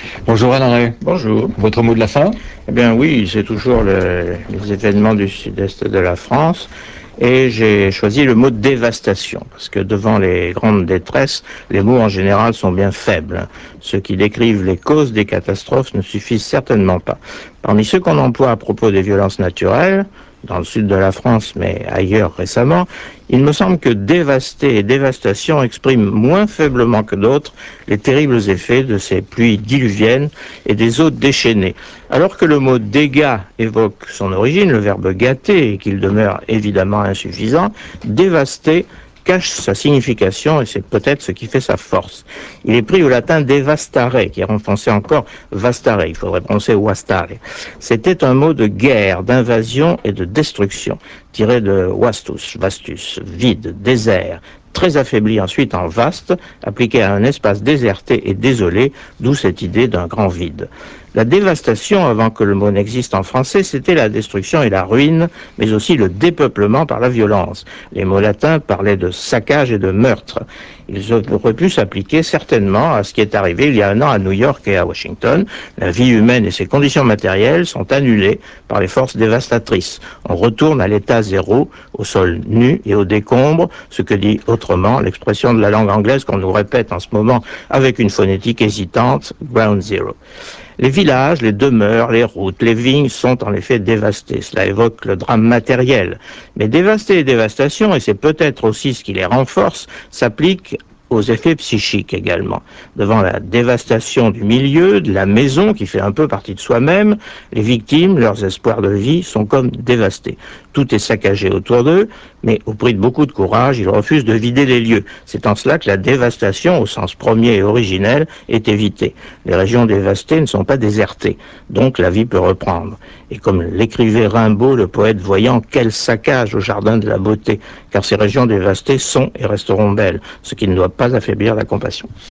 Bonjour Alain. Bonjour. Votre mot de la fin? Eh bien oui, c'est toujours les événements du sud-est de la France. Et j'ai choisi le mot dévastation, parce que devant les grandes détresses, les mots en général sont bien faibles. Ceux qui décrivent les causes des catastrophes ne suffisent certainement pas. Parmi ceux qu'on emploie à propos des violences naturelles, dans le sud de la France, mais ailleurs récemment, il me semble que dévaster et dévastation expriment moins faiblement que d'autres les terribles effets de ces pluies diluviennes et des eaux déchaînées. Alors que le mot dégâts évoque son origine, le verbe gâter, et qu'il demeure évidemment insuffisant, dévaster cache sa signification et c'est peut-être ce qui fait sa force. Il est pris au latin devastare, qui est en français encore vastare, il faudrait prononcer wastare. C'était un mot de guerre, d'invasion et de destruction, tiré de vastus, vide, désert, très affaibli ensuite en vaste, appliqué à un espace déserté et désolé, d'où cette idée d'un grand vide. La dévastation, avant que le mot n'existe en français, c'était la destruction et la ruine, mais aussi le dépeuplement par la violence. Les mots latins parlaient de saccage et de meurtre. Ils auraient pu s'appliquer certainement à ce qui est arrivé il y a un an à New York et à Washington. La vie humaine et ses conditions matérielles sont annulées par les forces dévastatrices. On retourne à l'état zéro, au sol nu et au décombre, ce que dit autrement l'expression de la langue anglaise qu'on nous répète en ce moment avec une phonétique hésitante, ground zero. Les villages, les demeures, les routes, les vignes sont en effet dévastés. Cela évoque le drame matériel. Mais dévaster et dévastation, et c'est peut-être aussi ce qui les renforce, s'applique aux effets psychiques également. Devant la dévastation du milieu, de la maison qui fait un peu partie de soi-même, les victimes, leurs espoirs de vie sont comme dévastés. Tout est saccagé autour d'eux, mais au prix de beaucoup de courage, ils refusent de vider les lieux. C'est en cela que la dévastation, au sens premier et originel, est évitée. Les régions dévastées ne sont pas désertées, donc la vie peut reprendre. Et comme l'écrivait Rimbaud, le poète voyant, quel saccage au jardin de la beauté, car ces régions dévastées sont et resteront belles, ce qui ne doit pas affaiblir la compassion.